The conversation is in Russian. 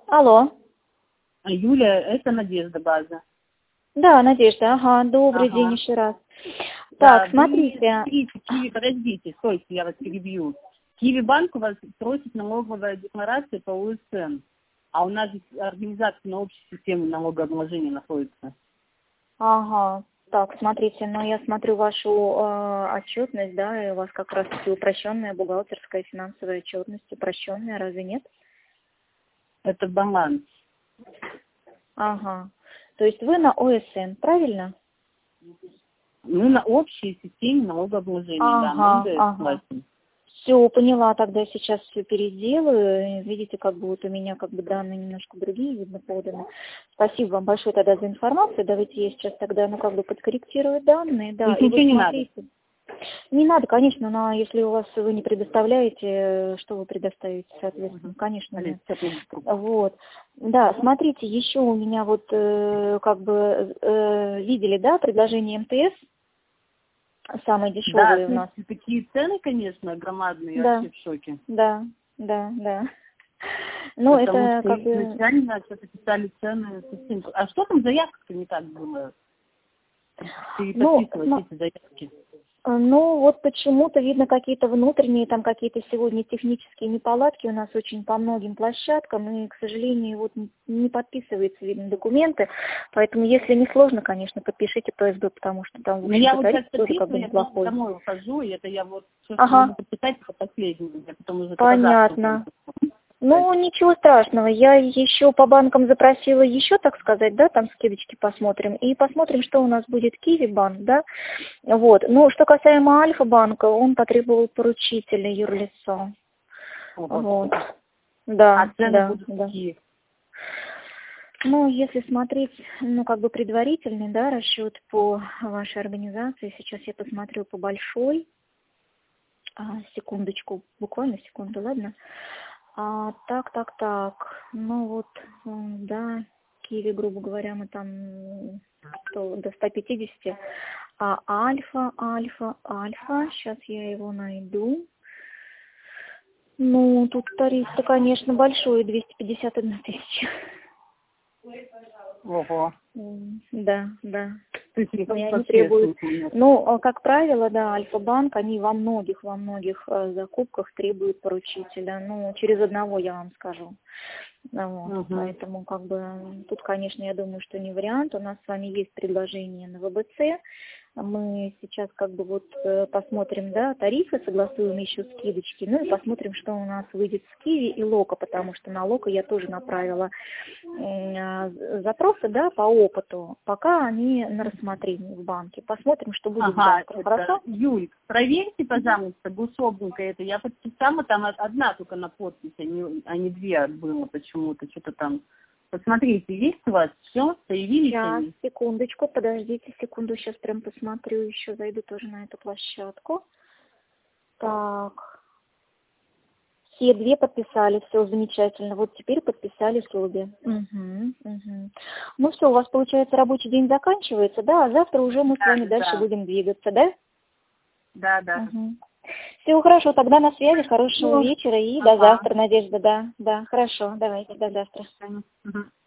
Алло. Юля, это Надежда База. Да, Надежда, ага, добрый день еще раз. Так, Да, смотрите. Подождите, стойте, я вас перебью. Киви банк у вас просит налоговая декларация по УСН, а у нас здесь организация на общей системе налогообложения находится. Ага, так, смотрите, ну я смотрю вашу отчетность, да, и у вас как раз-таки упрощенная бухгалтерская финансовая отчетность, упрощенная, разве нет? Это баланс. Ага, то есть вы на ОСН, правильно? Ну, на общей системе налогообложения, да, мы НДС платим. Все, поняла, тогда сейчас все переделаю. Видите, как бы вот у меня как бы данные немножко другие, видно, поданы. Спасибо вам большое тогда за информацию. Давайте я сейчас тогда, ну, как бы подкорректирую данные. Да, и ничего вы не смотрите. надо. Не надо, конечно, но если у вас вы не предоставляете, что вы предоставите, соответственно, конечно, нет. Вот. Да, смотрите, еще у меня вот как бы видели, да, предложение МТС. Самые дешевые у нас. Такие цены, конечно, громадные, да. вообще в шоке. Да. Ну, это как бы... изначально что-то писали цены совсем... А что там заявка-то не так было? Переподписывать эти заявки. Ну, вот почему-то, видно, какие-то внутренние, там какие-то сегодня технические неполадки у нас очень по многим площадкам, и, к сожалению, вот не подписываются, видно, документы, поэтому, если не сложно, конечно, подпишите ПСБ, потому что там, в общем-то, я вот тариф сейчас тоже как бы неплохой. Я домой ухожу, и это я вот все, что могу подписать, по последнему, я потом уже... Понятно. Ну, ничего страшного. Я еще по банкам запросила еще, так сказать, да, там скидочки посмотрим. И посмотрим, что у нас будет Киви банк, да. Вот. Ну, что касаемо Альфа-банка, он потребовал поручителя, юрлицо. Вот. Да, а цены будут какие? Ну, если смотреть, ну, как бы предварительный, да, расчет по вашей организации, сейчас я посмотрю по большой. Секундочку, буквально секунду, ладно. Так. Ну вот, да, Киви, грубо говоря, мы там до 150. А альфа, сейчас я его найду. Ну, тут тариф-то, конечно, большой, 251 тысяча. Ого. Да. Они требуют. Ну, как правило, да, Альфа-банк, они во многих закупках требуют поручителя. Ну, через одного я вам скажу. Вот. Поэтому, как бы, тут, конечно, я думаю, что не вариант. У нас с вами есть предложение на ВБЦ. Мы сейчас как бы вот посмотрим, да, тарифы, согласуем еще скидочки, ну и посмотрим, что у нас выйдет с Киви и Лока, потому что на Лока я тоже направила запросы, да, по опыту, пока они на рассмотрении в банке. Посмотрим, что будет завтра. Хорошо? Юль, проверьте, пожалуйста, гособника это. Я подписала, там одна только на подпись, а не две было почему-то, что-то там. Посмотрите, есть у вас все? Появились сейчас, они? секундочку, подождите секунду, сейчас прям посмотрю, еще зайду тоже на эту площадку. Так, все две подписали, все замечательно. Вот теперь подписали обе. Ну все, у вас, получается, рабочий день заканчивается, да, а завтра уже мы с вами дальше будем двигаться, да? Да. Все хорошо, тогда на связи, хорошего вечера и до завтра, Надежда, да, хорошо, давайте, до завтра.